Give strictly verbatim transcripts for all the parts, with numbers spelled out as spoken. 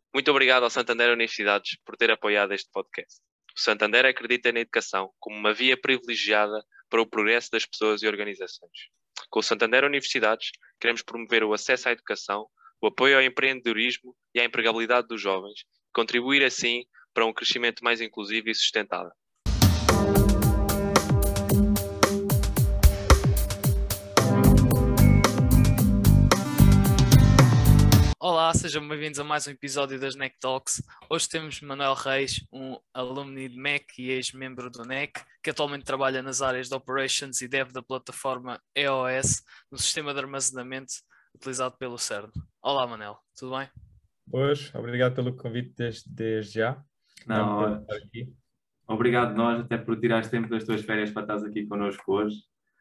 Muito obrigado ao Santander Universidades por ter apoiado este podcast. O Santander acredita na educação como uma via privilegiada para o progresso das pessoas e organizações. Com o Santander Universidades, queremos promover o acesso à educação, o apoio ao empreendedorismo e à empregabilidade dos jovens, e contribuir assim para um crescimento mais inclusivo e sustentável. Olá, sejam bem-vindos a mais um episódio das N E C Talks. Hoje temos Manuel Reis, um alumni de M E C e ex-membro do N E C, que atualmente trabalha nas áreas de Operations e Dev da plataforma E O S, no sistema de armazenamento utilizado pelo CERN. Olá, Manuel, tudo bem? Hoje, obrigado pelo convite desde, desde já. É um Não, prazer olha, estar aqui. obrigado nós até por tirares tempo das tuas férias para estares aqui connosco hoje.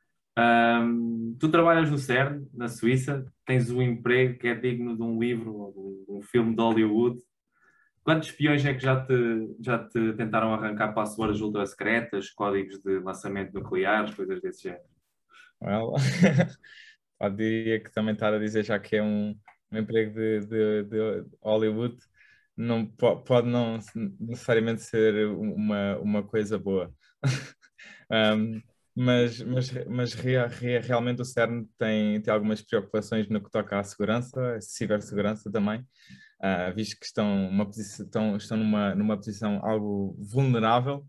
Ahm, tu trabalhas no CERN, na Suíça, tens um emprego que é digno de um livro ou de um, de um filme de Hollywood. Quantos espiões é que já te, já te tentaram arrancar passwords ultra secretas, códigos de lançamento nucleares, coisas desse género? Well, eu diria que também estar a dizer já que é um, um emprego de, de, de Hollywood não, po- pode não necessariamente ser uma, uma coisa boa. Um, mas mas, mas rea- rea- realmente o CERN tem, tem algumas preocupações no que toca à segurança, à cibersegurança também, ah, visto que estão, uma posição, estão, estão numa, numa posição algo vulnerável.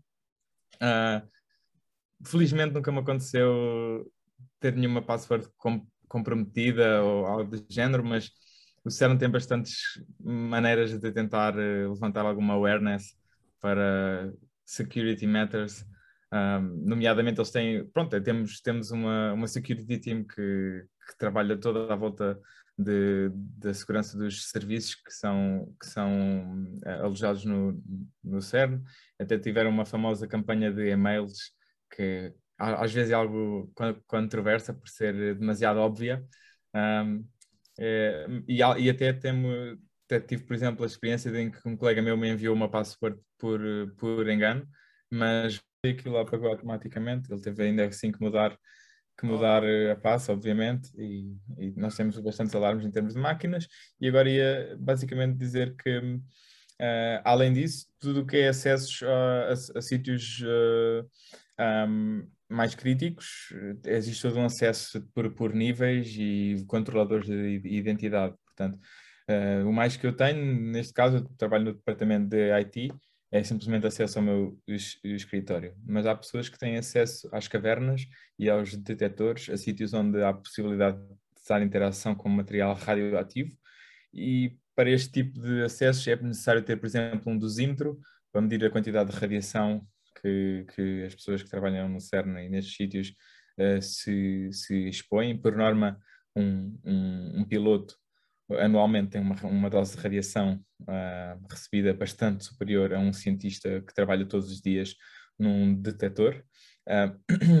Ah, felizmente nunca me aconteceu ter nenhuma password com- comprometida ou algo do género, mas o CERN tem bastantes maneiras de tentar eh, levantar alguma awareness para security matters. Um, nomeadamente eles têm, pronto, temos, temos uma, uma security team que, que trabalha toda à volta de, da segurança dos serviços que são, que são eh, alojados no, no CERN. Até tiveram uma famosa campanha de e-mails que a- às vezes é algo con- controversa por ser demasiado óbvia. Um, eh, e, a- e até, temo, até tive, por exemplo, a experiência de em que um colega meu me enviou uma password por, por engano, mas aquilo apagou automaticamente. Ele teve ainda assim que mudar, que mudar eh, a passo, obviamente, e, e nós temos bastantes alarmes em termos de máquinas. E agora ia basicamente dizer que, eh, além disso, tudo o que é acessos a, a- a sítios eh, um, mais críticos, eh, existe todo um acesso por, por níveis e controladores de identidade. Portanto, eh, o mais que eu tenho, neste caso, eu trabalho no departamento de I T, é simplesmente acesso ao meu es- escritório. Mas há pessoas que têm acesso às cavernas e aos detectores, a sítios onde há possibilidade de estar em interação com material radioativo. E para este tipo de acessos é necessário ter, por exemplo, um dosímetro para medir a quantidade de radiação que, que as pessoas que trabalham no CERN e nestes sítios uh, se, se expõem. Por norma, um, um, um piloto anualmente tem uma, uma dose de radiação uh, recebida bastante superior a um cientista que trabalha todos os dias num detector. Uh,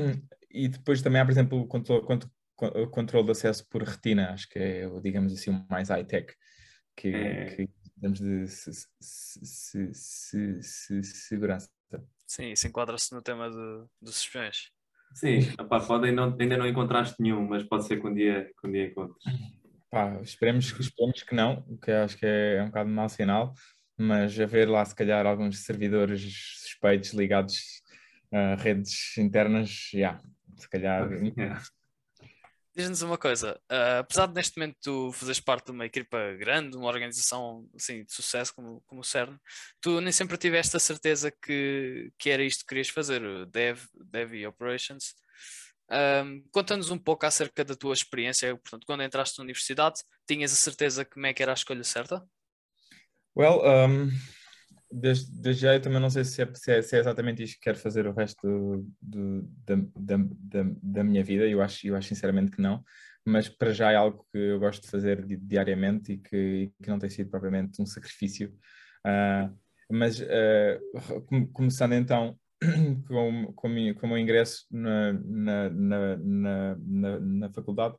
e depois também há, por exemplo, o controle, o controle de acesso por retina, acho que é, digamos assim, o mais high-tech que, É, que temos de se, se, se, se, se, segurança. Sim, isso enquadra-se no tema de, dos espiões. sim, opá, podem não, ainda não encontraste nenhum, mas pode ser que um dia, que um dia encontres. Pá, esperemos, esperemos que não, o que acho que é, é um bocado mau sinal, mas haver lá se calhar alguns servidores suspeitos ligados a redes internas, já, yeah, se calhar. Yeah. Diz-nos uma coisa, ah, apesar de neste momento tu fazeres parte de uma equipa grande, uma organização assim, de sucesso como, como o CERN, tu nem sempre tiveste a certeza que, que era isto que querias fazer, o Dev, Dev e Operations. Ahm, conta-nos um pouco acerca da tua experiência, portanto, quando entraste na universidade, tinhas a certeza que Mac era a escolha certa? Well, um, desde, desde já eu também não sei se é, se é, se é exatamente isto que quero fazer o resto do, do- da, da, da, da minha vida, eu acho, eu acho sinceramente que não, mas para já é algo que eu gosto de fazer di- diariamente e que, e que não tem sido propriamente um sacrifício. Ah, mas ah, come- começando então com, com, o meu com o meu ingresso na, na, na, na, na, na faculdade,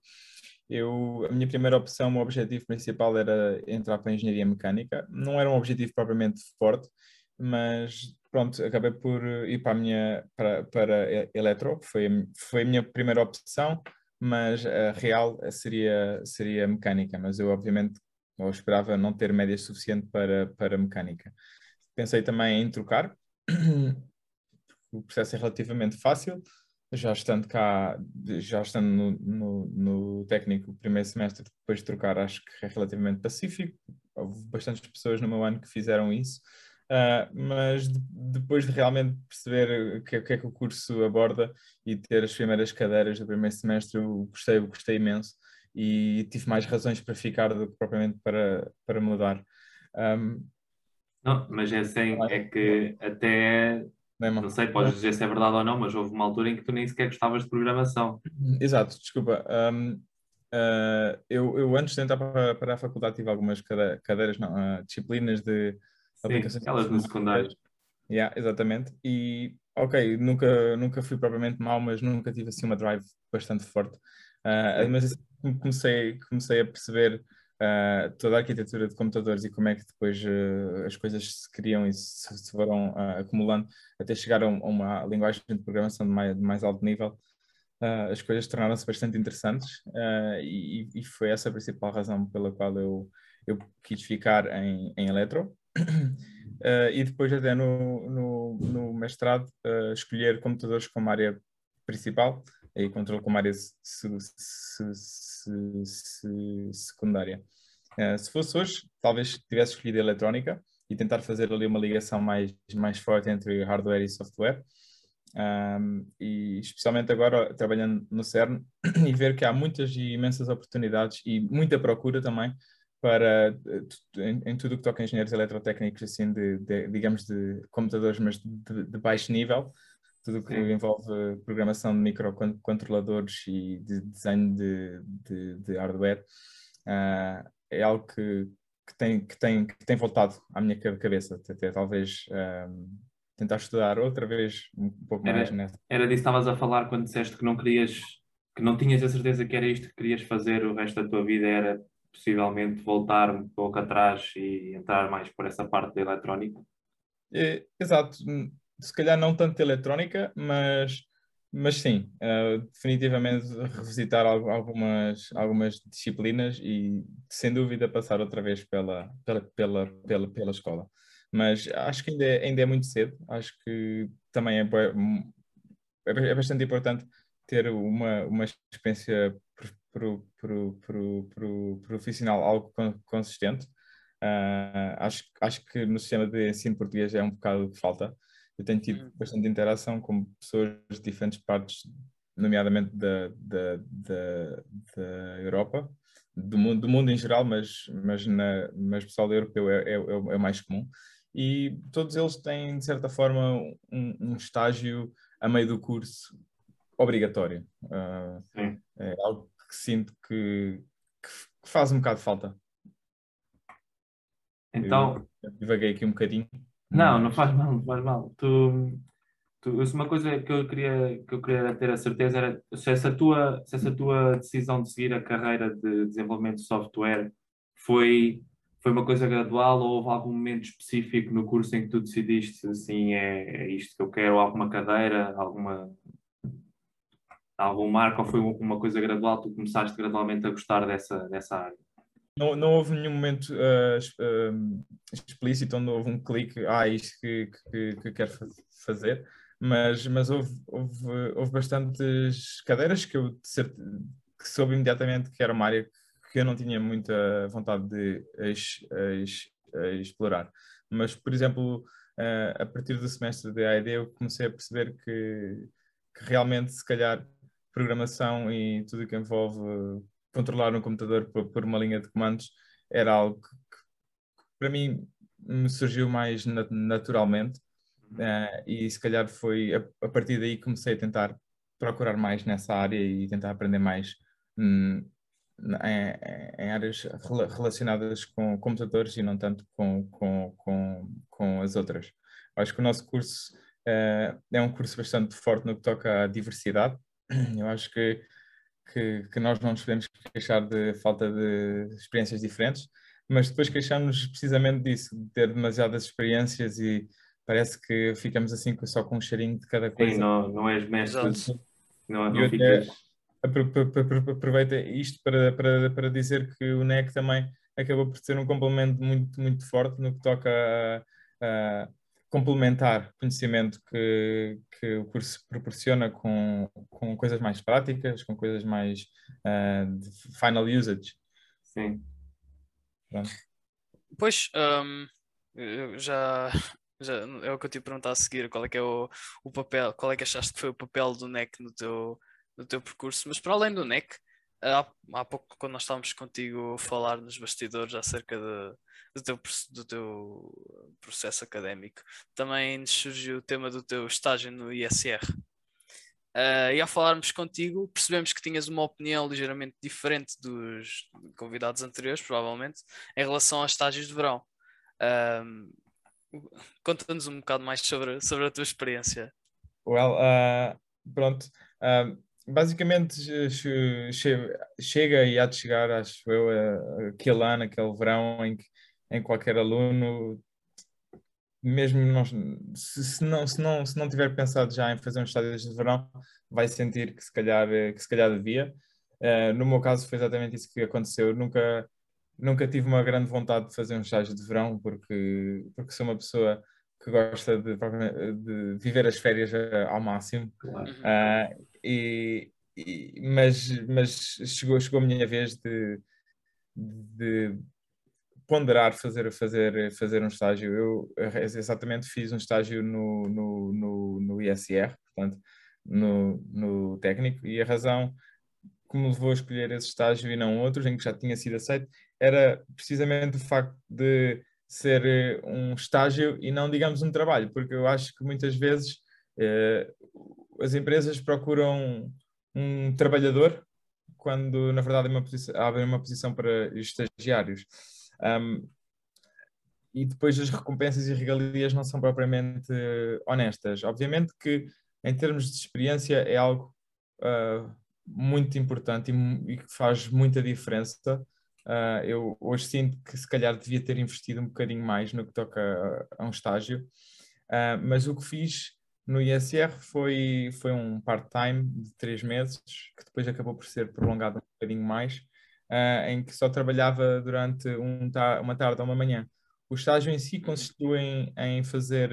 eu, a minha primeira opção, o meu objetivo principal era entrar para a engenharia mecânica. Não era um objetivo propriamente forte, mas pronto, acabei por ir para a minha para, para eletro, foi, a- foi a minha primeira opção, mas a real seria, seria mecânica. Mas eu, obviamente, ou esperava não ter médias suficiente para, para mecânica. Pensei também em trocar, o processo é relativamente fácil, já estando cá, já estando no, no, no técnico o primeiro semestre, depois de trocar, acho que é relativamente pacífico. Houve bastantes pessoas no meu ano que fizeram isso, uh, mas de, depois de realmente perceber o que, o que é que o curso aborda e ter as primeiras cadeiras do primeiro semestre, eu gostei, eu gostei imenso e tive mais razões para ficar do que propriamente para, para mudar. Um, Não, mas é assim, é que até, não sei, podes dizer se é verdade ou não, mas houve uma altura em que tu nem sequer gostavas de programação. Exato, desculpa. Um, uh, eu, eu antes de entrar para, para a faculdade tive algumas cade- cadeiras, não, uh, disciplinas de Sim, aplicações elas no secundário. informáticas. Yeah, exatamente. E, ok, nunca, nunca fui propriamente mau, mas nunca tive assim uma drive bastante forte. Uh, Sim. mas assim, comecei, comecei a perceber uh, toda a arquitetura de computadores e como é que depois uh, as coisas se criam e se, se foram uh, acumulando até chegar a, um- a uma linguagem de programação de mais, de mais alto nível. Uh, as coisas tornaram-se bastante interessantes uh, e, e foi essa a principal razão pela qual eu, eu quis ficar em, em eletro. Uh, e depois até no, no, no mestrado uh, escolher computadores como área principal e controle como área se, se, se, se, secundária. Uh, se fosse hoje, talvez tivesse escolhido eletrónica e tentar fazer ali uma ligação mais, mais forte entre hardware e software. Um, e especialmente agora trabalhando no CERN e ver que há muitas e imensas oportunidades e muita procura também para em, em tudo o que toca a engenheiros eletrotécnicos assim de, de digamos de computadores mas de, de baixo nível, tudo o que Sim. envolve programação de microcontroladores e de desenho de, de, de hardware, uh, é algo que, que, tem, que, tem, que tem voltado à minha cabeça até talvez um, tentar estudar outra vez um pouco mais Era, nessa. era disso que estavas a falar quando disseste que não querias, que não tinhas a certeza que era isto que querias fazer o resto da tua vida, era possivelmente voltar um pouco atrás e entrar mais por essa parte da eletrónica. É, exato, se calhar não tanto de eletrónica, mas, mas sim, uh, definitivamente revisitar algo, algumas, algumas disciplinas e sem dúvida passar outra vez pela, pela, pela, pela, pela escola. Mas acho que ainda é, ainda é muito cedo, acho que também é, bué- é é bastante importante ter uma, uma experiência pro, pro, pro, pro, profissional algo con- consistente. Uh, acho, acho que no sistema de ensino português é um bocado que falta. Eu tenho tido Uhum. bastante interação com pessoas de diferentes partes, nomeadamente da, da, da, da Europa, do mundo, do mundo em geral, mas, mas, na, mas pessoal europeu é, é, é o é o mais comum. E todos eles têm, de certa forma, um, um estágio a meio do curso obrigatório. Uh, Sim. é algo que sinto que, que, que faz um bocado de falta. Então, Eu divaguei aqui um bocadinho, não, não mas faz mal, não faz mal. Tu, tu, isso é uma coisa que eu queria, que eu queria ter a certeza era se essa tua, se essa tua decisão de seguir a carreira de desenvolvimento de software foi, foi uma coisa gradual ou houve algum momento específico no curso em que tu decidiste assim, é, é isto que eu quero, alguma cadeira, alguma, algum marco, ou foi uma coisa gradual, tu começaste gradualmente a gostar dessa, dessa área? não, não houve nenhum momento uh, es- uh, explícito onde houve um clique, ah, isto que, que, que quero fa- fazer, mas, mas houve, houve, houve bastantes cadeiras que eu de cer- que soube imediatamente que era uma área que eu não tinha muita vontade de ex- ex- explorar. Mas, por exemplo, uh, a partir do semestre de A E D eu comecei a perceber que, que realmente, se calhar, programação e tudo o que envolve controlar um computador por, por uma linha de comandos era algo que, que para mim me surgiu mais na- naturalmente, eh, e se calhar foi a, a partir daí que comecei a tentar procurar mais nessa área e tentar aprender mais hum, em, em áreas rela- relacionadas com computadores e não tanto com, com, com, com as outras. Acho que o nosso curso eh, é um curso bastante forte no que toca à diversidade. Eu acho que que, que nós não nos podemos queixar de falta de experiências diferentes, mas depois queixamos precisamente disso, de ter demasiadas experiências e parece que ficamos assim com- só com um cheirinho de cada Sim, coisa. não, não és mestre, Exato. não, E não eu até ficas. apro- apro- apro- aproveito isto para, para, para dizer que o N E C também acabou por ser um complemento muito, muito forte no que toca a, a complementar conhecimento que, que o curso proporciona com, com coisas mais práticas, com coisas mais uh, de final usage. Sim. Pronto. Pois, hum, eu já, já é o que eu te ia perguntar a seguir, qual é que é o, o papel, qual é que achaste que foi o papel do N E C no teu, no teu percurso, mas para além do N E C, há, há pouco quando nós estávamos contigo a falar nos bastidores acerca de, do, teu, proce- do teu processo académico, também nos surgiu o tema do teu estágio no I S R. Uh, e ao falarmos contigo, percebemos que tinhas uma opinião ligeiramente diferente dos convidados anteriores, provavelmente, em relação aos estágios de verão. Um, conta-nos um bocado mais sobre, sobre a tua experiência. Well, uh, pronto. Uh, basicamente che- che- chega e há de chegar, acho eu, a- aquele ano, aquele verão em que em qualquer aluno, mesmo não, se, se não, se não, se não tiver pensado já em fazer um estágio de verão, vai sentir que se calhar, eh, que se calhar devia. Uh, no meu caso foi exatamente isso que aconteceu. Eu nunca, nunca tive uma grande vontade de fazer um estágio de verão porque, porque sou uma pessoa que gosta de, de viver as férias eh, ao máximo. Claro. Uhum. Uh, e, e- mas mas chegou, chegou a minha vez de, de ponderar fazer, fazer, fazer um estágio. Eu eh, exatamente fiz um estágio no, no, no, no I S R, portanto, no, no técnico, e a razão que me levou a escolher esse estágio e não outros, em que já tinha sido aceito, era precisamente o facto de ser eh, um estágio e não, digamos, um trabalho, porque eu acho que muitas vezes eh, as empresas procuram um trabalhador quando, na verdade, é uma posição, abrem uma posição para estagiários. Um, e depois as recompensas e regalias não são propriamente eh, honestas. Obviamente que, em termos de experiência, é algo uh, muito importante e, mu- e que faz muita diferença. Uh, eu hoje sinto que, se calhar, devia ter investido um bocadinho mais no que toca a, a um estágio. Uh, mas o que fiz no I S R foi, foi um part-time de três meses, que depois acabou por ser prolongado um bocadinho mais, uh, em que só trabalhava durante um ta uma tarde ou uma manhã. O estágio em si consistiu em, em fazer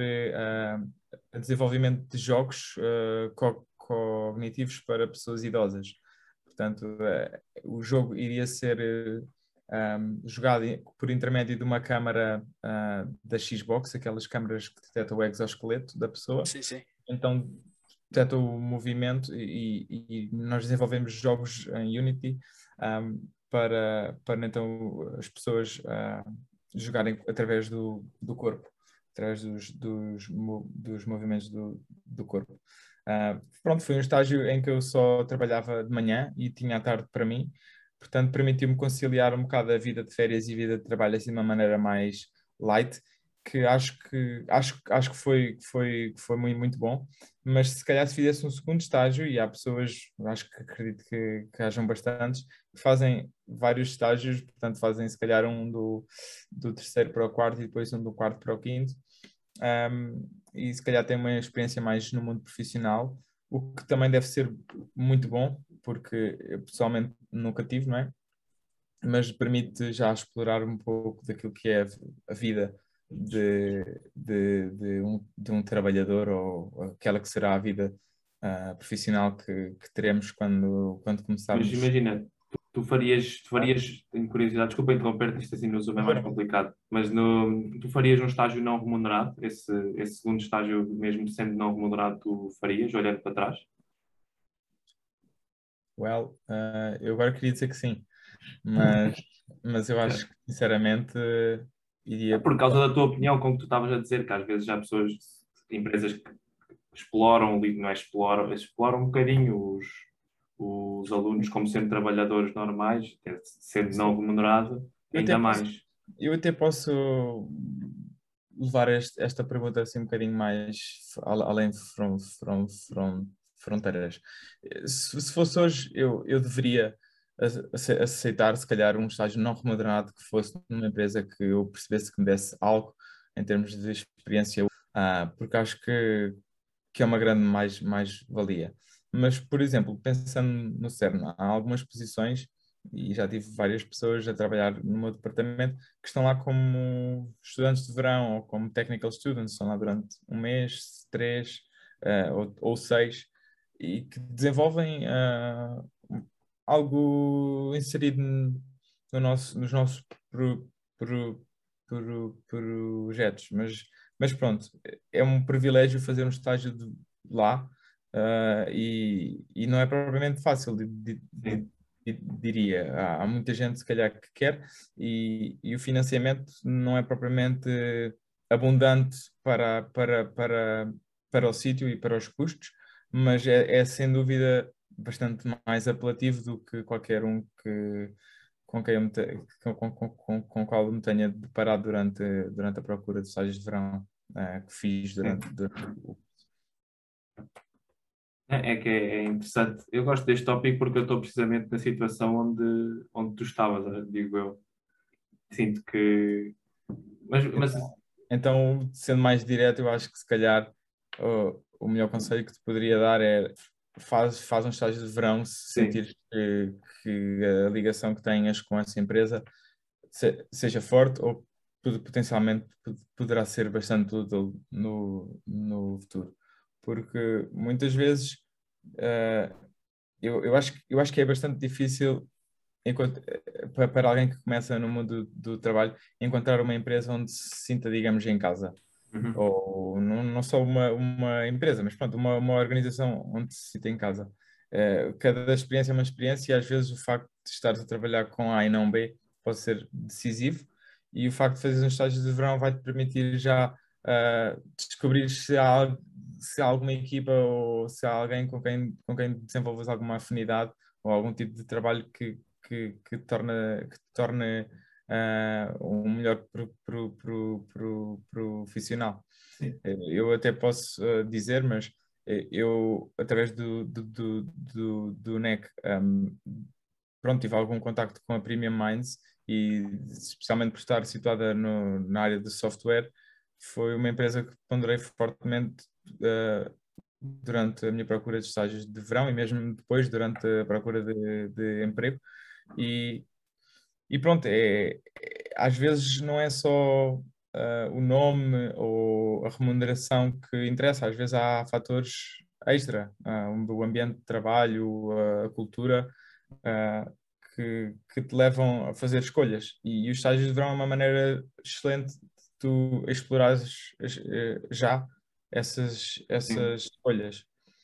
uh, desenvolvimento de jogos uh, co cognitivos para pessoas idosas. Portanto, uh, o jogo iria ser uh, um, jogado por intermédio de uma câmara uh, da Xbox, aquelas câmaras que detectam o exoesqueleto da pessoa. Sim, sim. Então, detecta o movimento e, e, e nós desenvolvemos jogos em Unity um, para, para então as pessoas uh, jogarem através do, do corpo, através dos, dos, dos movimentos do, do corpo. Uh, pronto, foi um estágio em que eu só trabalhava de manhã e tinha a tarde para mim, portanto permitiu-me conciliar um bocado a vida de férias e a vida de trabalho assim de uma maneira mais light, que acho que, acho, acho que foi, foi, foi muito, muito bom, mas se calhar se fizesse um segundo estágio, e há pessoas, acho que acredito que, que hajam bastantes, que fazem vários estágios, portanto fazem se calhar um do, do terceiro para o quarto e depois um do quarto para o quinto, um, e se calhar têm uma experiência mais no mundo profissional, o que também deve ser muito bom, porque eu pessoalmente nunca tive, não é? Mas permite já explorar um pouco daquilo que é a vida de, de, de, um, de um trabalhador, ou aquela que será a vida uh, profissional que, que teremos quando, quando Mas começarmos. imagina, tu, tu farias, tu farias, tenho curiosidade, desculpa interromper-te, isto assim no Zoom é mais complicado, mas no, tu farias um estágio não remunerado, esse, esse segundo estágio, mesmo sendo não remunerado, tu farias, olhando para trás? Well, uh, eu agora queria dizer que sim, mas, mas eu acho que sinceramente É iria. por causa da tua opinião, como tu estavas a dizer, que às vezes há pessoas, empresas que exploram, não é exploram, exploram um bocadinho os, os alunos como sendo trabalhadores normais, sendo não remunerado, Eu até ainda posso, mais. eu até posso levar este- esta pergunta assim um bocadinho mais al- além from, from, from fronteiras. Se, se fosse hoje, eu, eu deveria ace- aceitar, se calhar, um estágio não remunerado que fosse numa empresa que eu percebesse que me desse algo em termos de experiência, ah, porque acho que, que é uma grande mais, mais-valia. Mas, por exemplo, pensando no CERN, há algumas posições e já tive várias pessoas a trabalhar no meu departamento que estão lá como estudantes de verão ou como technical students, estão lá durante um mês, três uh, ou, ou seis, e que desenvolvem uh, algo inserido no nosso, nos nossos pro, pro, pro, projetos. Mas, mas pronto, é um privilégio fazer um estágio de, lá uh, e, e não é propriamente fácil, de, de, de, diria. Há, há muita gente, se calhar, que quer e, e o financiamento não é propriamente abundante para, para, para, para o sítio e para os custos, mas é, é sem dúvida bastante mais apelativo do que qualquer um que, com quem eu me te, com, com, com, com qual eu me tenha deparado durante, durante a procura de estágios de verão uh, que fiz durante, durante o É, é que é, é interessante. Eu gosto deste tópico porque eu estou precisamente na situação onde, onde tu estavas, digo eu. Sinto que. Mas, mas... Então, sendo mais direto, eu acho que se calhar o, o melhor conselho que te poderia dar é faz, faz um estágio de verão se sentir que, que a ligação que tenhas com essa empresa se, seja forte ou potencialmente poderá ser bastante útil no, no futuro. Porque muitas vezes uh, eu, eu, acho, eu acho que é bastante difícil enquanto, para, para alguém que começa no mundo do, do trabalho encontrar uma empresa onde se sinta, digamos, em casa. Uhum. Ou não, não só uma, uma empresa, mas pronto, uma, uma organização onde se sinta em casa. Uh, cada experiência é uma experiência e às vezes o facto de estares a trabalhar com A e não B pode ser decisivo, e o facto de fazer um estágio de verão vai-te permitir já uh, descobrir se há, se há alguma equipa ou se há alguém com quem, com quem desenvolves alguma afinidade ou algum tipo de trabalho que, que, que, torna, que te torne uh, um melhor pro, pro, pro, pro, profissional. Sim. Eu até posso uh, dizer, mas eu, através do, do, do, do, do N E C, um, pronto, tive algum contacto com a Premium Minds e, especialmente por estar situada no, na área de software, foi uma empresa que ponderei fortemente uh, durante a minha procura de estágios de verão e mesmo depois, durante a procura de, de emprego. E, e pronto, é, é, às vezes não é só uh, o nome ou a remuneração que interessa, às vezes há fatores extra, uh, o ambiente de trabalho, a cultura, uh, que, que te levam a fazer escolhas. E, e os estágios de verão é uma maneira excelente de tu explorares uh, já essas, essas escolhas.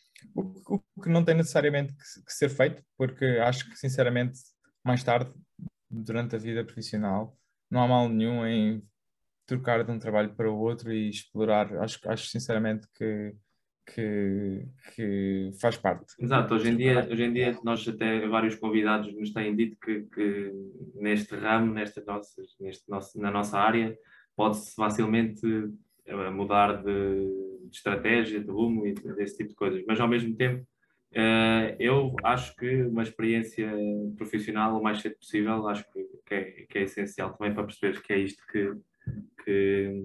O, o que não tem necessariamente que, que ser feito, porque acho que, sinceramente, mais tarde, durante a vida profissional, não há mal nenhum em trocar de um trabalho para o outro e explorar. Acho, acho sinceramente que, que, que faz parte. Exato, hoje em dia, hoje em dia nós até vários convidados nos têm dito que, que neste ramo, nesta nossa, neste nosso, na nossa área, pode-se facilmente mudar de, de estratégia, de rumo e desse tipo de coisas, mas ao mesmo tempo Uh, eu acho que uma experiência profissional o mais cedo possível, acho que, que, é, que é essencial também para perceberes que é isto que, que,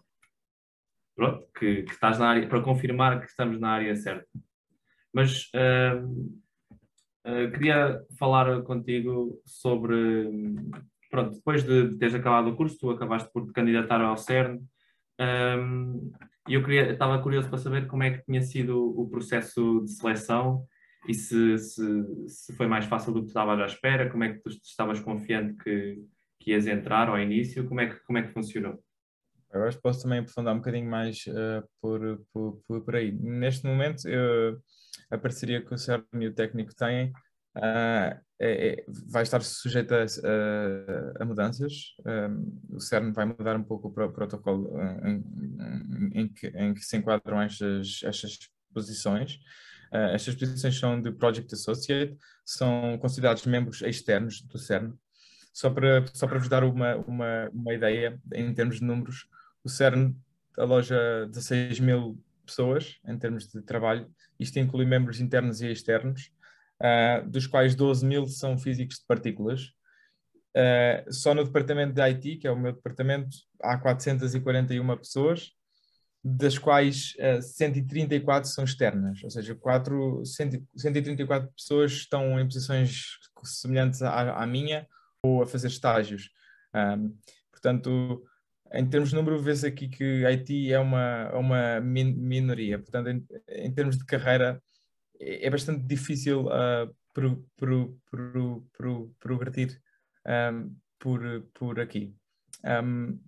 pronto, que, que estás na área, para confirmar que estamos na área certa. Mas uh, uh, queria falar contigo sobre, pronto, depois de, de teres acabado o curso, tu acabaste por te candidatar ao CERN. Um, e eu queria, estava curioso para saber como é que tinha sido o processo de seleção e se, se, se foi mais fácil do que tu estavas à espera, como é que tu estavas confiante que, que ias entrar ao início, como é que, como é que funcionou? Eu acho que posso também aprofundar um bocadinho mais uh, por, por, por, por aí. Neste momento, eu, a parceria que o CERN e o técnico têm uh, é, é, vai estar sujeita a, a, a mudanças. Um, o CERN vai mudar um pouco o protocolo em, em, em, que, em que se enquadram estas, estas posições. Uh, estas posições são de Project Associate, são considerados membros externos do CERN. Só para, só para vos dar uma, uma, uma ideia, em termos de números, o CERN aloja dezasseis mil pessoas em termos de trabalho. Isto inclui membros internos e externos, uh, dos quais doze mil são físicos de partículas. Uh, só no departamento de I T, que é o meu departamento, há quatrocentas e quarenta e uma pessoas, das quais uh, cento e trinta e quatro são externas, ou seja, quatro, cento, cento e trinta e quatro pessoas estão em posições semelhantes à, à minha ou a fazer estágios. Um, portanto, em termos de número, vê-se aqui que I T é uma, é uma min, minoria. Portanto, em, em termos de carreira, é, é bastante difícil uh, pro, pro, pro, pro, progredir um, por, por aqui. Um,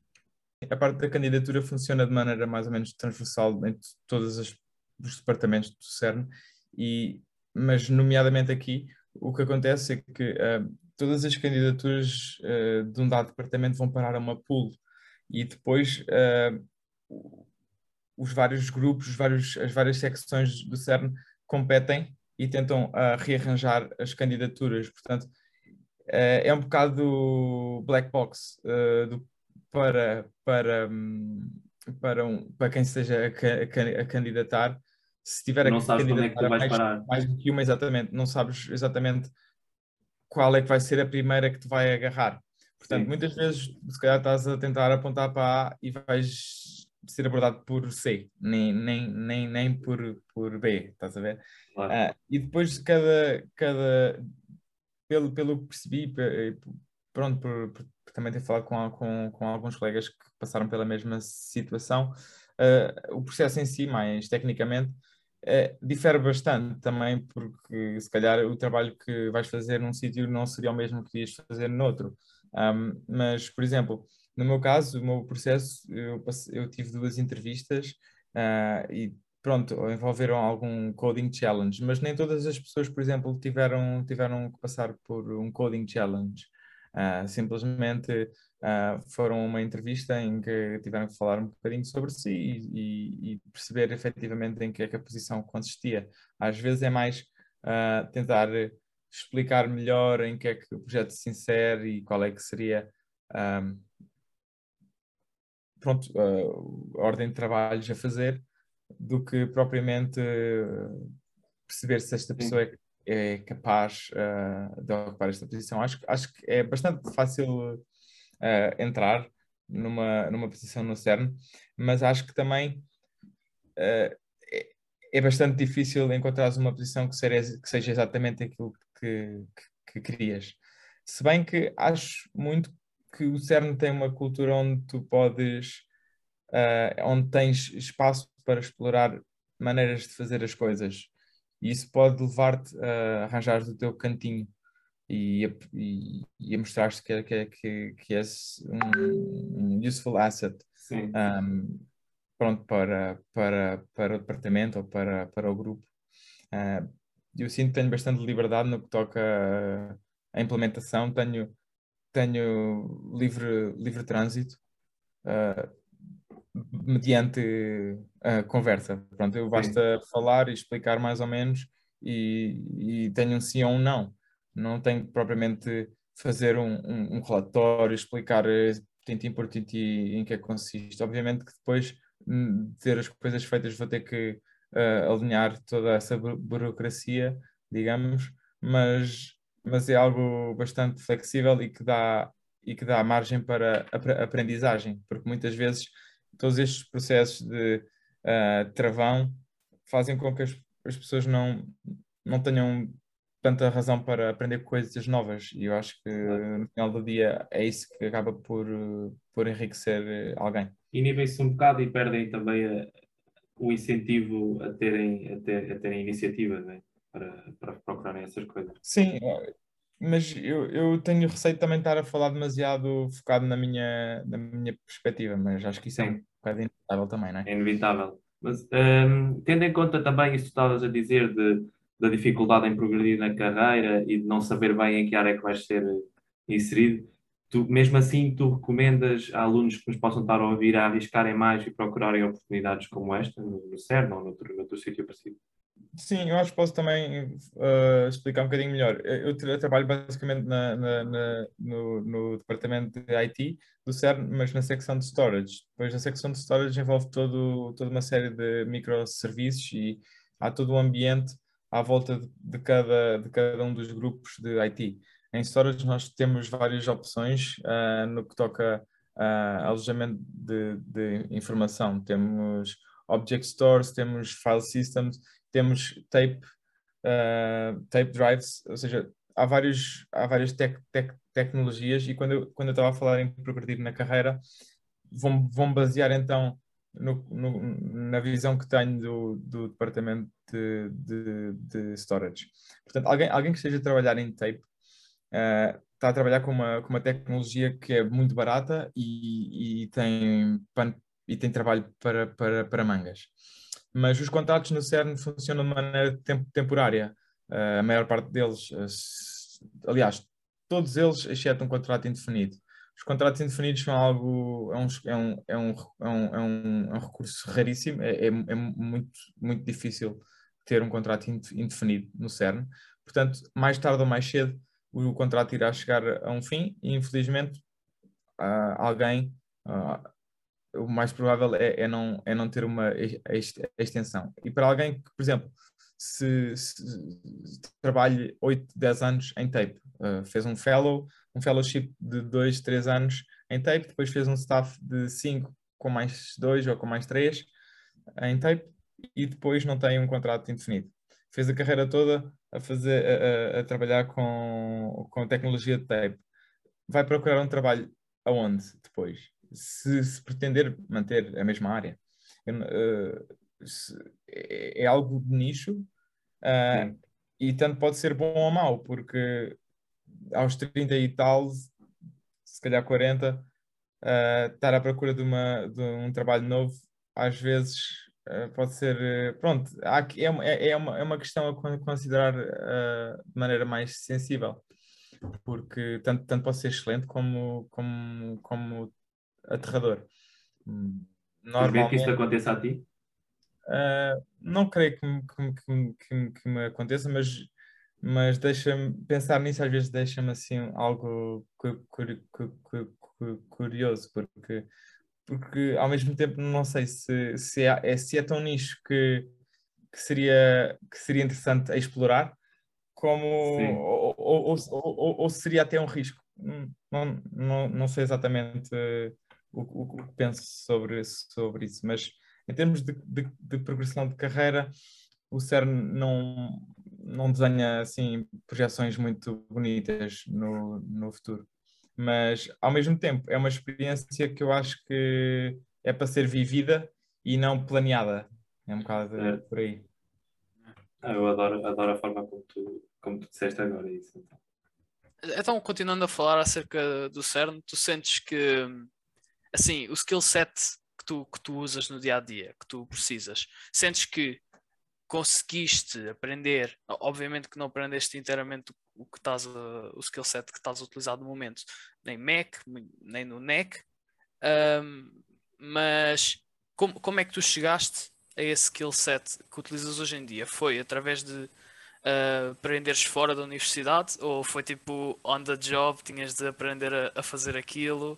a parte da candidatura funciona de maneira mais ou menos transversal em todos os, os departamentos do CERN, e, mas nomeadamente aqui, o que acontece é que uh, todas as candidaturas uh, de um dado departamento vão parar a uma pool, e depois uh, os vários grupos, os vários, as várias secções do CERN competem e tentam uh, rearranjar as candidaturas. Portanto, uh, é um bocado black box uh, do, para, para, um, para, um, para quem esteja a, a, a candidatar. Se tiver Não a sabes quando é que tu candidatar a vais mais, parar. mais do que uma, exatamente, não sabes exatamente qual é que vai ser a primeira que te vai agarrar. Portanto, Sim. muitas vezes, se calhar estás a tentar apontar para A e vais ser abordado por C, nem, nem, nem, nem por, por B, estás a ver? Claro. Uh, e depois cada, cada pelo, pelo que percebi, pronto, por, por, por também ter falado com, com, com alguns colegas que passaram pela mesma situação, uh, o processo em si, mais tecnicamente, uh, difere bastante também, porque se calhar o trabalho que vais fazer num sítio não seria o mesmo que ias fazer noutro. Um, mas, por exemplo, no meu caso, o meu processo, eu, passei, eu tive duas entrevistas uh, e pronto, envolveram algum coding challenge, mas nem todas as pessoas, por exemplo, tiveram, tiveram que passar por um coding challenge. Uh, simplesmente uh, foram a uma entrevista em que tiveram que falar um bocadinho sobre si e, e, e perceber efetivamente em que é que a posição consistia. Às vezes é mais uh, tentar explicar melhor em que é que o projeto se insere e qual é que seria um, pronto, uh, a ordem de trabalhos a fazer, do que propriamente uh, perceber se esta pessoa é, é capaz uh, de ocupar esta posição. Acho, acho que é bastante fácil uh, entrar numa, numa posição no CERN, mas acho que também uh, é, é bastante difícil encontrar uma posição que seja, que seja exatamente aquilo que, que, que querias. Se bem que acho muito que o CERN tem uma cultura onde tu podes, uh, onde tens espaço para explorar maneiras de fazer as coisas. E isso pode levar-te a arranjar do teu cantinho e a, e, e a mostrar-te que, que, que, que és um, um useful asset. Sim. Um, pronto, para, para, para o departamento ou para, para o grupo. Uh, eu sinto que tenho bastante liberdade no que toca à implementação, tenho, tenho livre, livre trânsito. Uh, mediante a conversa. Pronto, eu basta sim. falar e explicar mais ou menos e, e tenho um sim ou um não. Não tenho que propriamente fazer um, um, um relatório, explicar tintim por tintim em que é que consiste. Obviamente que depois de ter as coisas feitas vou ter que uh, alinhar toda essa bu burocracia, digamos, mas, mas é algo bastante flexível e que dá, e que dá margem para a aprendizagem, porque muitas vezes todos estes processos de uh, travão fazem com que as, as pessoas não, não tenham tanta razão para aprender coisas novas, e eu acho que no final do dia é isso que acaba por, por enriquecer alguém. Inibem-se um bocado e perdem também a, o incentivo a terem, a ter, a terem iniciativa, não é? para, para procurarem essas coisas. Sim, mas eu, eu tenho receio de também estar a falar demasiado focado na minha, na minha perspectiva, mas acho que isso Sim. é um bocado inevitável também, não é? É inevitável. Mas um, tendo em conta também isso que estavas a dizer de, da dificuldade em progredir na carreira e de não saber bem em que área é que vais ser inserido, tu, mesmo assim tu recomendas a alunos que nos possam estar a ouvir a arriscarem mais e procurarem oportunidades como esta, no, no CERN ou noutro, noutro sítio parecido? Sim, eu acho que posso também uh, explicar um bocadinho melhor. Eu, eu trabalho basicamente na, na, na, no, no departamento de I T do CERN, mas na secção de storage. Depois a secção de storage envolve todo, toda uma série de microserviços e há todo um ambiente à volta de, de, cada, de cada um dos grupos de I T. Em storage nós temos várias opções uh, no que toca uh, alojamento de, de informação, temos object stores, temos file systems, temos tape, uh, tape drives, ou seja, há, vários, há várias tec, tec, tecnologias, e quando eu, quando eu estava a falar em progredir na carreira, vão, vão basear então no, no, na visão que tenho do, do departamento de, de, de storage. Portanto, alguém, alguém que esteja a trabalhar em tape uh, está a trabalhar com uma, com uma tecnologia que é muito barata e, e, tem, e tem trabalho para, para, para mangas. Mas os contratos no CERN funcionam de maneira temp temporária. Uh, a maior parte deles, uh, aliás, todos eles, exceto um contrato indefinido. Os contratos indefinidos são algo, é um, é um, é um, é um, é um, é um recurso raríssimo, é, é, é muito, muito difícil ter um contrato indefinido no CERN. Portanto, mais tarde ou mais cedo, o contrato irá chegar a um fim e, infelizmente, uh, alguém, uh, o mais provável é, é, não, é não ter uma extensão. E para alguém que, por exemplo, se, se trabalhe oito, dez anos em tape, uh, fez um fellow, um fellowship de dois, três anos em tape, depois fez um staff de cinco com mais dois ou com mais três em tape, e depois não tem um contrato indefinido. Fez a carreira toda a, fazer, a, a, a trabalhar com, com tecnologia de tape. Vai procurar um trabalho aonde depois? Se, se pretender manter a mesma área. Eu, uh, se, é, é algo de nicho, uh, e tanto pode ser bom ou mau, porque aos trinta e tal, se calhar quarenta, uh, estar à procura de, uma, de um trabalho novo, às vezes uh, pode ser. Uh, pronto, há, é, é, é, uma, é uma questão a considerar uh, de maneira mais sensível, porque tanto, tanto pode ser excelente como, como, como aterrador. Tens medo que isto Normalmente, aconteça a ti? uh, não creio que me, que, me- que, me- que me que me aconteça, mas, mas deixa-me pensar nisso, às vezes deixa-me assim algo cu- cu- cu- cu- cu- curioso, porque, porque ao mesmo tempo não sei se, se, é, é- se é tão nicho que, que seria, que seria interessante explorar, como Sim. ou, ou, ou, ou- ou seria até um risco. Hum, Não, não, não sei exatamente eh, o, o- o que penso sobre, sobre isso, mas em termos de, de, de progressão de carreira, o CERN não, não desenha assim projeções muito bonitas no, no futuro. Mas ao mesmo tempo é uma experiência que eu acho que é para ser vivida e não planeada. É um bocado É. por aí. Ah, eu adoro, adoro a forma como tu, como tu disseste agora isso. Então. Então, continuando a falar acerca do CERN, tu sentes que, assim, o skill set que tu, que tu usas no dia a dia, que tu precisas, sentes que conseguiste aprender, obviamente que não aprendeste inteiramente o, o que estás a, o skill set que estás a utilizar no momento, nem Mac, nem no N E C, um, mas como, como é que tu chegaste a esse skill set que utilizas hoje em dia? Foi através de uh, aprenderes fora da universidade ou foi tipo on the job, tinhas de aprender a, a fazer aquilo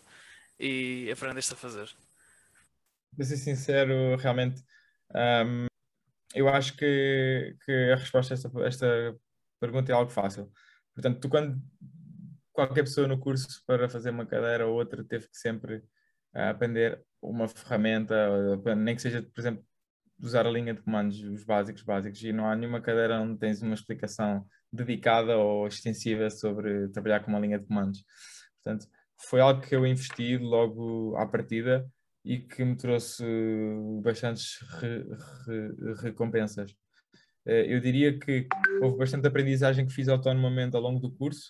e aprendeste a fazer? Para ser sincero, realmente, ahm, eu acho que, que a resposta a esta, a esta pergunta é algo fácil. Portanto, tu quando qualquer pessoa no curso para fazer uma cadeira ou outra teve que sempre ah, aprender uma ferramenta, ou, nem que seja, por exemplo, usar a linha de comandos, os básicos, básicos, e não há nenhuma cadeira onde tens uma explicação dedicada ou extensiva sobre trabalhar com uma linha de comandos. Portanto, foi algo que eu investi logo à partida e que me trouxe bastantes re, re, recompensas. Eh, Eu diria que houve bastante aprendizagem que fiz autonomamente ao longo do curso,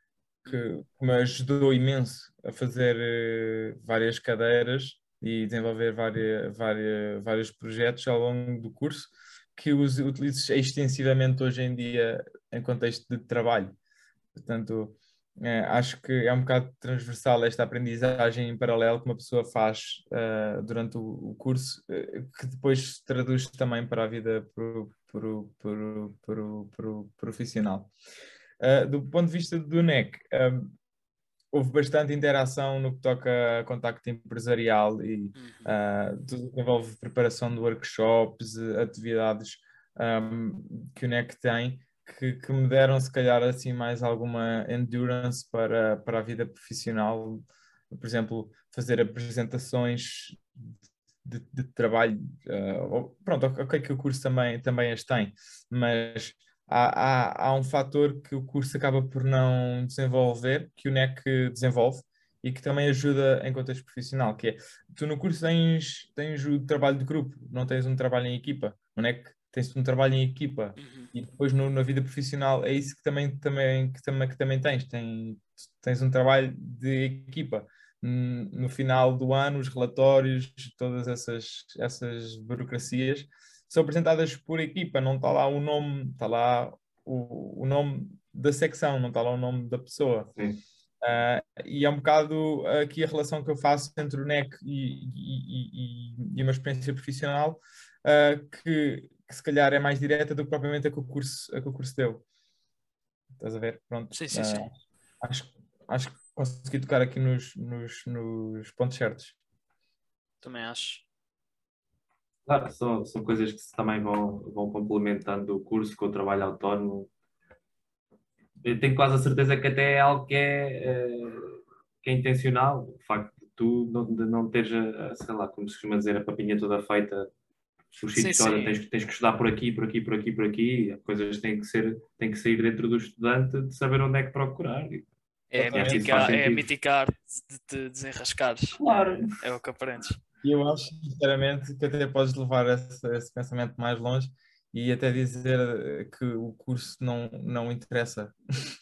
que me ajudou imenso a fazer eh, várias cadeiras e desenvolver várias, várias, vários projetos ao longo do curso, que os utilizo extensivamente hoje em dia em contexto de trabalho. Portanto, eh, acho que é um bocado transversal esta aprendizagem em paralelo que uma pessoa faz eh, durante o, o curso, eh, que depois se traduz também para a vida pro, pro, pro, pro, pro- profissional. Uh, do ponto de vista do N E C, um, houve bastante interação no que toca a contacto empresarial e uh, tudo que envolve preparação de workshops, atividades um, que o N E C tem, que, que me deram se calhar assim mais alguma endurance para, para a vida profissional por exemplo, fazer apresentações de, de trabalho, uh, pronto, ok que o curso também, também as tem, mas há, há, há um fator que o curso acaba por não desenvolver, que o N E C desenvolve, e que também ajuda em contexto profissional, que é, tu no curso tens, tens o trabalho de grupo, não tens um trabalho em equipa, o N E C tens um trabalho em equipa, Uhum. e depois no, na vida profissional é isso que também, também, que também, que também tens, tens, tens um trabalho de equipa. No final do ano, os relatórios, todas essas, essas burocracias são apresentadas por equipa, não está lá o nome, está lá o, o nome da secção, não está lá o nome da pessoa. Sim. Uh, e é um bocado aqui a relação que eu faço entre o N E C e, e, e, e uma experiência profissional, uh, que, que se calhar é mais direta do que propriamente a que o curso, a que o curso deu. Estás a ver? Pronto. Sim, sim, Uh, sim. acho, acho que consegui tocar aqui nos, nos, nos pontos certos. Também acho. Claro, são, são coisas que também vão, vão complementando o curso com o trabalho autónomo. Eu tenho quase a certeza que até é algo que é, eh, que é intencional. O facto de tu não, de não teres, a, a, sei lá, como se costuma dizer, a papinha toda feita, os Sim, sítios, olha, sim. tens, tens que estudar por aqui, por aqui, por aqui, por aqui. As coisas têm que ser, têm que sair dentro do estudante de saber onde é que procurar. E É a Exatamente. acho que isso faz mitigar, é a sentido. mitigar de te desenrascares. Claro. É, é o que aprendes. E eu acho, sinceramente, que até podes levar esse, esse pensamento mais longe e até dizer eh, que o curso não, não interessa.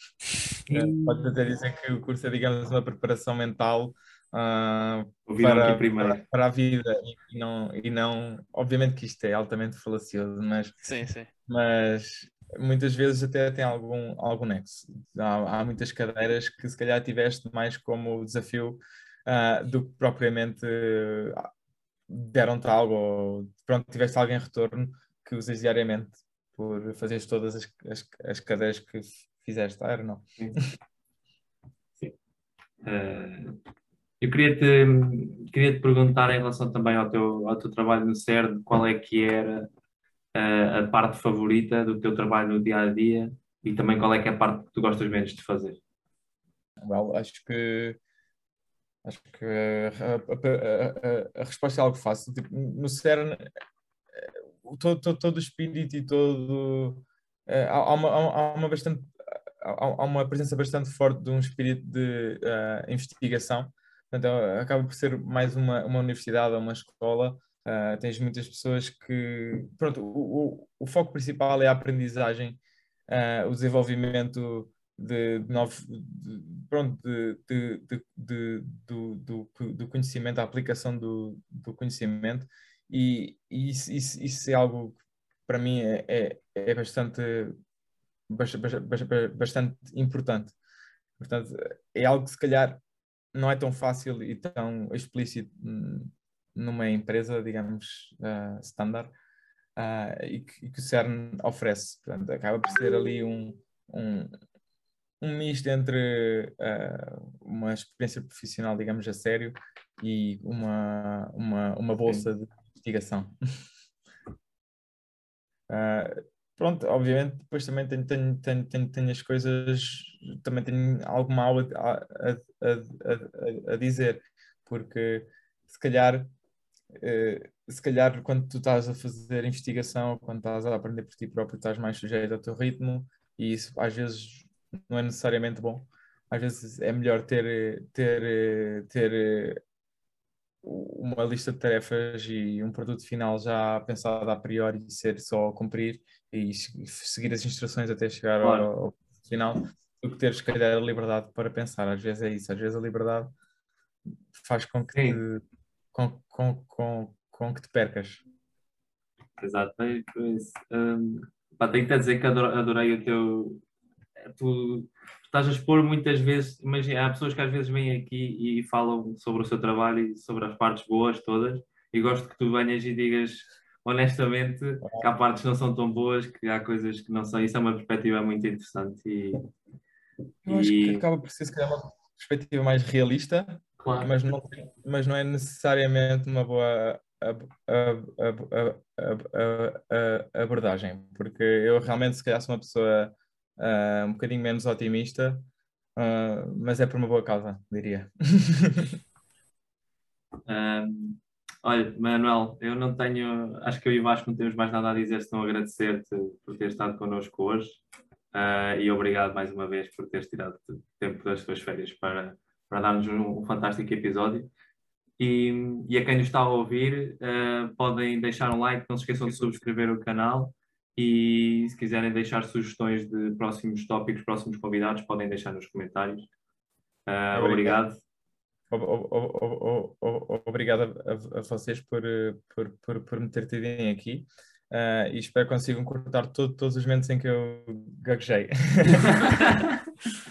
Eh, Podes até dizer que o curso é, digamos, uma preparação mental ah, Ouviram aqui para, primeiro. para a vida e não, e não, obviamente que isto é altamente falacioso, mas, Sim, sim. mas muitas vezes até tem algum, algum nexo. Há, há muitas cadeiras que se calhar tiveste mais como desafio ah, do que propriamente ah, deram-te algo ou pronto, tiveste algo em retorno que usas diariamente por fazeres todas as, as, as cadeiras que fizeste. Ah, era não. Sim. Sim. Uh, eu queria-te queria-te perguntar em relação também ao teu, ao teu trabalho no CERN, qual é que era uh, a parte favorita do teu trabalho no dia a dia e também qual é que é a parte que tu gostas menos de fazer? Well, acho que acho que a, a, a, a resposta é algo fácil. Tipo, no CERN, todo, todo, todo o espírito e todo. eh, há, há uma, há uma bastante. Há, há uma presença bastante forte de um espírito de eh, investigação. Portanto, eh, acaba por ser mais uma, uma universidade ou uma escola. Eh, tens muitas pessoas que. Pronto, o, o, o foco principal é a aprendizagem, eh, o desenvolvimento de, de novos. De, pronto, de, de, de, de- do, do, do conhecimento, a aplicação do, do conhecimento. E, e isso, isso, isso é algo que para mim é, é, é bastante, bastante, bastante importante. Portanto, é algo que se calhar não é tão fácil e tão explícito hum, numa empresa, digamos, uh, standard, uh, e, que, e que o CERN oferece. Portanto, acaba por ser ali um, um, um misto entre uh, uma experiência profissional, digamos, a sério e uma, uma, uma bolsa de investigação. Uh, pronto, obviamente, depois também tenho, tenho, tenho, tenho, tenho as coisas, também tenho algo mal a, a, a, a, a dizer, porque se calhar, uh, se calhar quando tu estás a fazer investigação, quando estás a aprender por ti próprio, estás mais sujeito ao teu ritmo e isso às vezes não é necessariamente bom. Às vezes é melhor ter, ter, ter uma lista de tarefas e um produto final já pensado a priori e ser só cumprir e seguir as instruções até chegar Claro. ao, ao final, do que ter, se calhar, a liberdade para pensar. Às vezes é isso, às vezes a liberdade faz com que te, Sim, com, com, com, com que te percas. exato. Pois, pois, hum, pá, tenho que te dizer que adoro- adorei o teu. Tu, tu estás a expor muitas vezes. Imagina, há pessoas que às vezes vêm aqui e falam sobre o seu trabalho e sobre as partes boas todas, e gosto que tu venhas e digas honestamente que há partes que não são tão boas, que há coisas que não são. Isso é uma perspectiva muito interessante. E, Eu acho que e acaba por ser, se calhar, uma perspectiva mais realista, claro, mas não, mas não é necessariamente uma boa ab- ab- ab- ab- ab- ab- ab- abordagem, porque eu realmente, se calhar, sou uma pessoa ah, um bocadinho menos otimista, uh, mas é por uma boa causa, diria. Um, olha, Manuel, eu não tenho, acho que eu e o Vasco não temos mais nada a dizer, senão agradecer-te por ter estado connosco hoje, uh, e obrigado mais uma vez por teres tirado tempo das tuas férias para, para dar-nos um, um fantástico episódio. E, e a quem nos está a ouvir, uh, podem deixar um like, não se esqueçam de subscrever o canal, e se quiserem deixar sugestões de próximos tópicos, próximos convidados, podem deixar nos comentários. Uh, obrigado. Obrigado a, a vocês por, por, por, por me ter tido aqui, uh, e espero que consigam cortar todo, todos os momentos em que eu gaguejei.